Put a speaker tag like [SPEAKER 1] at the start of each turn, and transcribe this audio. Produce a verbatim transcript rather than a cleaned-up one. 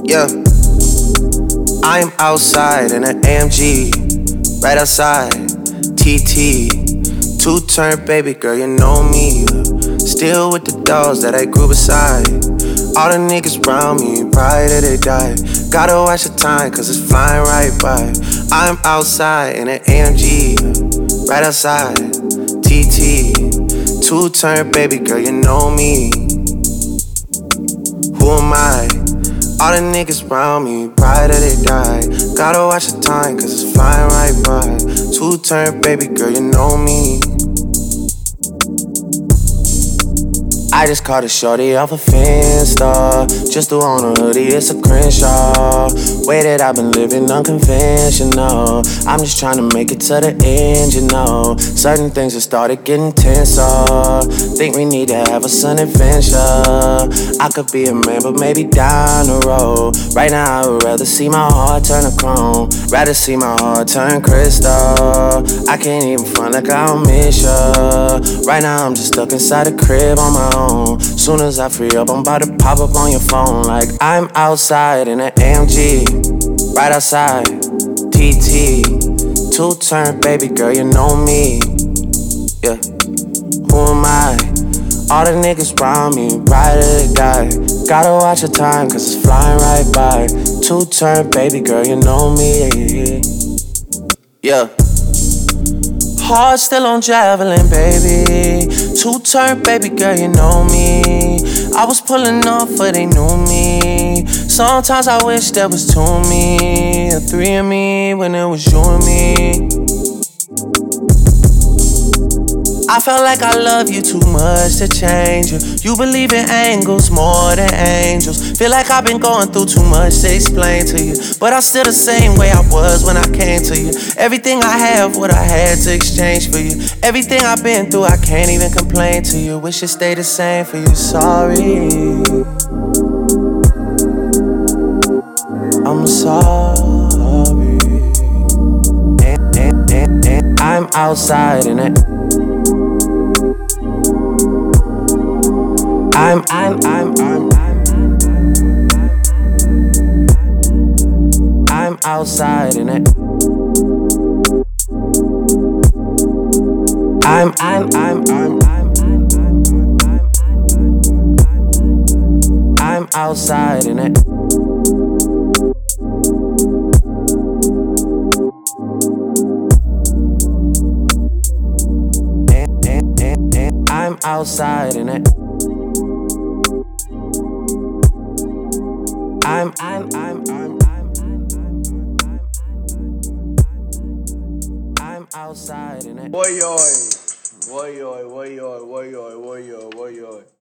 [SPEAKER 1] Yeah, I'm outside in an A M G, right outside, T T. Two-turn baby girl, you know me. Yeah. Still with the dogs that I grew beside. All the niggas around me, right till they die. Gotta watch the time, cause it's flying right by. I'm outside in an A M G, right outside, T T. Two-turn baby girl, you know me. Who am I? All the niggas around me, right till they die. Gotta watch the time, cause it's flying right by. Two-turn baby girl, you know me. I just caught a shorty off a Finsta. Just threw on a hoodie, it's a Crenshaw. Way that I've been living unconventional. I'm just trying to make it to the end, you know. Certain things have started getting tenser. Think we need to have a sun adventure. I could be a man, but maybe down the road. Right now I would rather see my heart turn to chrome. Rather see my heart turn crystal. I can't even front like I don't miss ya. Right now I'm just stuck inside the crib on my own. Soon as I free up, I'm about to pop up on your phone. Like I'm outside in an A M G, right outside, T T. Two-turn baby girl, you know me. Yeah, who am I? All the niggas around me, right till they die. Gotta watch the time, cause it's flying right by. Two-turn baby girl, you know me. Yeah. Heart still on javelin, baby. Two-turn baby girl, you know me. I was pulling off, but they knew me. Sometimes I wish there was two of me, or three of me, when it was you and me. I felt like I love you too much to change you. You believe in angles more than angels. Feel like I've been going through too much to explain to you, but I'm still the same way I was when I came to you. Everything I have, what I had to exchange for you. Everything I've been through, I can't even complain to you. Wish it stayed the same for you, sorry. I'm sorry. And, and, and, and I'm outside in it. I'm, I'm, I'm, I'm, I'm outside in it. I'm, I'm, I'm, I'm, I'm outside in it. And, and, and, and I'm outside in it. I'm, I'm, I'm, I'm, I'm outside in it.
[SPEAKER 2] Boy, boy, boy, boy, boy, boy, boy, boy, boy, boy.